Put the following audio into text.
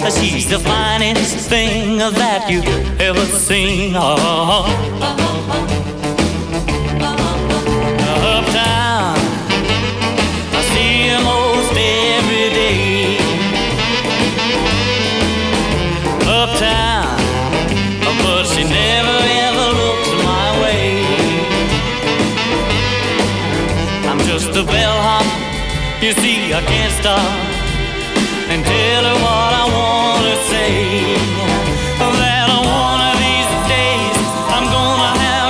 She's the finest thing that you ever seen. Oh. Uptown, I see her most every day. Uptown, but she never ever looks my way. I'm just a bellhop, you see I can't stop